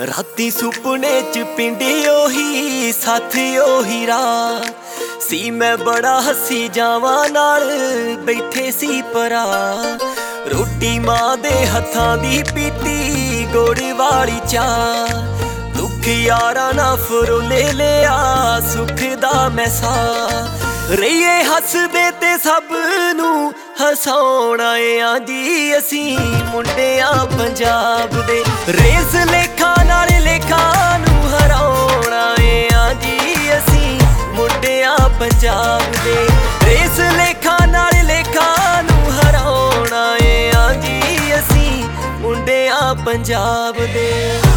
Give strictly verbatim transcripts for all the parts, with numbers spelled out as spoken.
राती सुपने च पिंडी ओही साथी ओही राह सी। मैं बड़ा हसी जावां नाल बैठे सी परा। रोटी मां दे हत्थां दी पीती गोड़ वाली चाह। दुख यारा ना फरोले लिया सुख दा मैं सा। रहीए हसदे ते सब नू हसाउणा ए आं जी असी मुंडे आ पंजाब दे। रेस लेखा नाल लेखा नू हराउणा ए आं जी असी मुंडे आ पंजाब दे। रेस लेखा नाल लेखा नू हराउणा ए आं जी असी मुंडे आ पंजाब दे।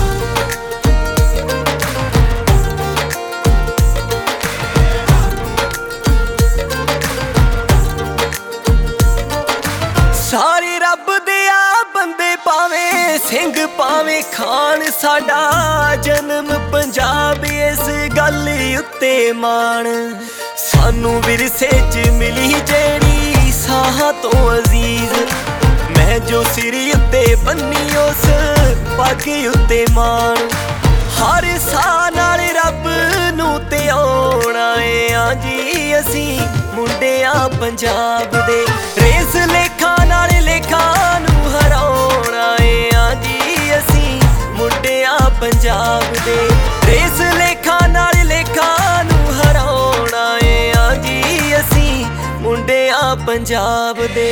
सारे रब दे आ बंदे पावें सिंह पावें खान साडा जन्म पंजाब इस गल उत्ते मान। सानू विरसे च मिली जेड़ी साहां तो अजीज मैं जो सिर उत्ते बन्नी उस पग उत्ते मान। हर साह नाल रब नू ते आउणा ए आं जी असी मुंडे आ पंजाब दे। रेस लेखा नाल लेखा नू हराउणा ए आं जी असी मुंडे आ पंजाब दे। रेस लेखा नाल लेखा नू हराउणा ए आं जी असी मुंडे आ पंजाब दे।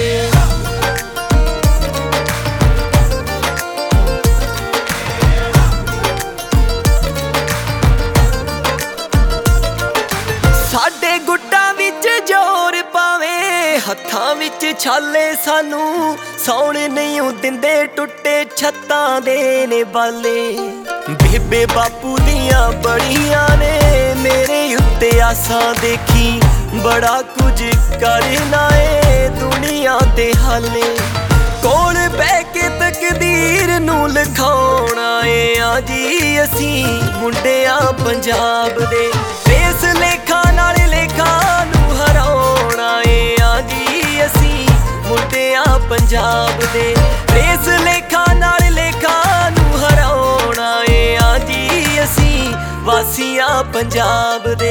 साडे गुट्टां विच जोर पावे हत्थां विच छाले सानू सौण नहीं दिंदे टुटे छत्तां दे ने बाले। बेबे बापू दियां बड़ियां ने मेरे उत्ते आसां देखी बड़ा कुछ करना ए दुनिया दे हाले। कोल बह के तकदीर नू लिखाउणा ए आं जी असी मुंडे आ पंजाब दे। रेस लेखा नाल लेखा नू हराउणा ए आं जी असी मुंडे आ पंजाब दे। रेस लेखा नाल लेखा नू हराउणा ए आं जी असी वासियां पंजाब दे।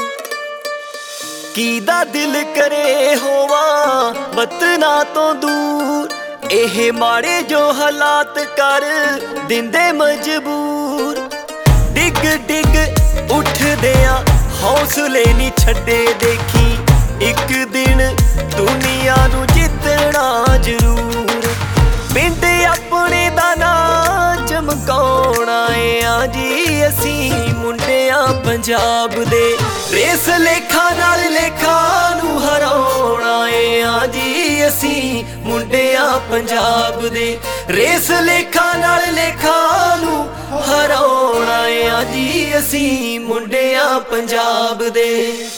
कीदा दिल करे होवां वतना तो दूर एह माड़े जो हालात कर दिंदे मजबूर। डिग डिग उठदे आ हौसले नी छड्डे देखी एक दिन दुनिया नू जितना जरूर। पिंड अपने दा नां चमकाउणा ए आं जी असी मुंडे आ पंजाब दे। रेस लेखा नाल लेखा नू हराउणा ए आं जी असी मुंडे आ पंजाब दे। रेस लेखा नाल लेखा नू हराउणा ए आं जी असी मुंडे आ पंजाब दे।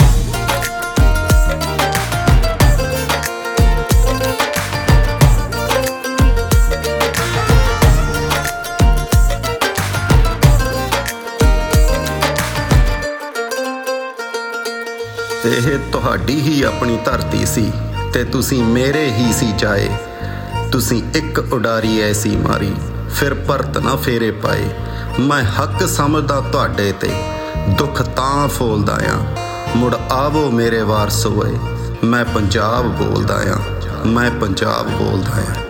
ਇਹ ਤੁਹਾਡੀ ਹੀ ਆਪਣੀ ਧਰਤੀ ਸੀ ਤੇ ਤੁਸੀਂ ਮੇਰੇ ਹੀ ਸੀ ਚਾਏ। ਤੁਸੀਂ ਇੱਕ ਉਡਾਰੀ ਐਸੀ ਮਾਰੀ ਫਿਰ ਭਰਤ ਨਾ ਫੇਰੇ ਪਾਏ। ਮੈਂ ਹੱਕ ਸਮਝਦਾ ਤੁਹਾਡੇ ਤੇ ਦੁੱਖ ਤਾਂ ਫੋਲਦਾ ਆ। ਮੁੜ ਆਵੋ ਮੇਰੇ ਵਾਰਸ ਹੋਏ ਮੈਂ ਪੰਜਾਬ ਬੋਲਦਾ ਆ। ਮੈਂ ਪੰਜਾਬ ਬੋਲਦਾ ਆ।